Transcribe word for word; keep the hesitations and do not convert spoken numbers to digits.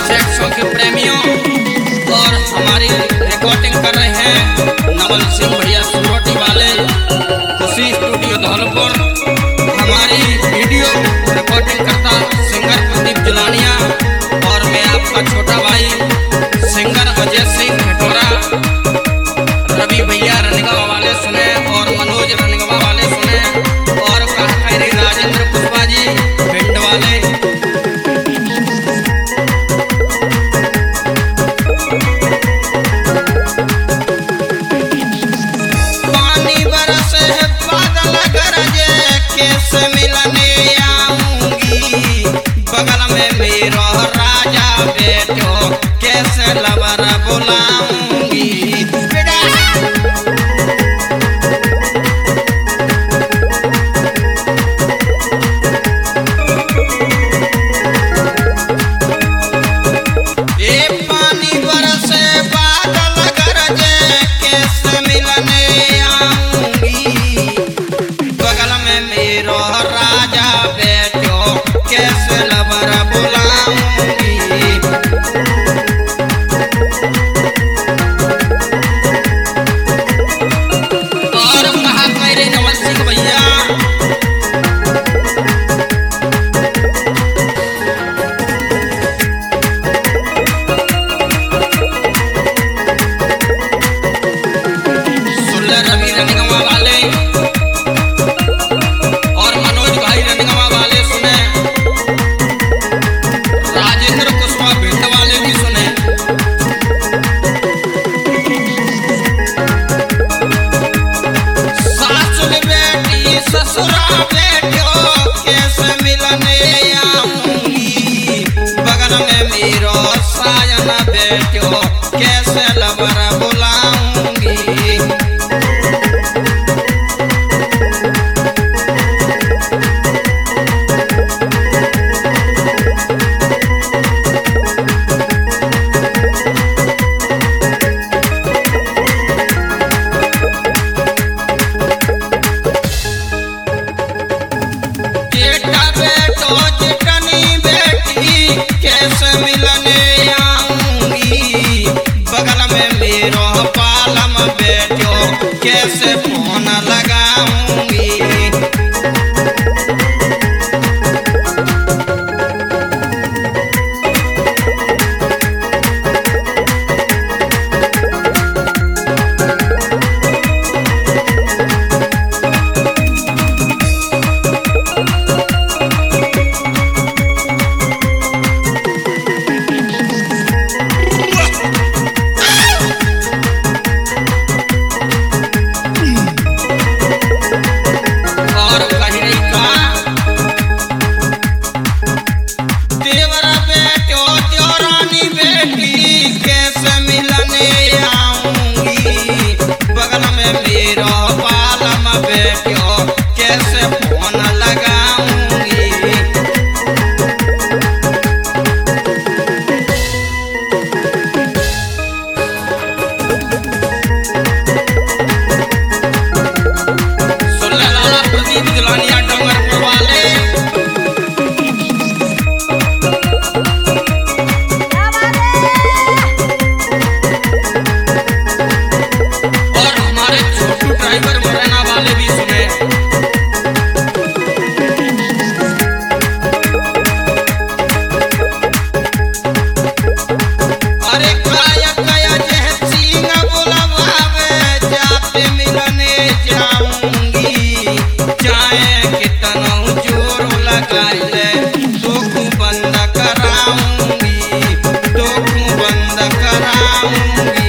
सेक्सों के प्रेमियों और हमारी रिकॉर्डिंग कर रहे हैं नवल सिंह भैया सुरोटी वाले खुशी स्टूडियो धौलपुर। हमारी वीडियो रिकॉर्डिंग करता सिंगर प्रदीप जुलानिया और मैं आपका छोटा भाई सिंगर अजय सिंह खटोरा। रवि भैया रनगवा वाले सुने और मनोज रनगवा वाले सुने और काखरी राजेंद्र पुष्पा जी भिंड वाले। पानी बरसे बादल गरजे कैसे मिलने आऊंगी, बगल में मेरो राजा बैठो कैसे लवर बुलाऊंगी। कैसे लवर बुलाऊंगी और कहा मेरे नवल सिंह भैया सुल्ला रवि रनगवा वाले और मनोज भाई रनगवा वाले सुने, राजेंद्र कुशवाहा भिंड वाले भी सुने। सासुर बेटी ससुरा बेटियों कैसे मिलने आऊंगी, बगल में मेरो साजन बेटियों कैसे लवर बुलाऊंगी। कैसे मिलने आऊंगी, बगल में मेरो पालम बैठो कैसे फोन लगाऊंगी। मेरो पालम बैठो कैसे फोन लगाऊंगी। सुल्ला लाला प्रदीप जुलानिया डोंगरपुर वाले ड्राइवर मुरैना वाले भी सुने। अरे काया काया जह सिंह बुलावे जाते मिलने जाऊंगी, चाहे कितना जोर लगाई ले दुख बंद कराऊंगी, दुख बंद कराऊंगी।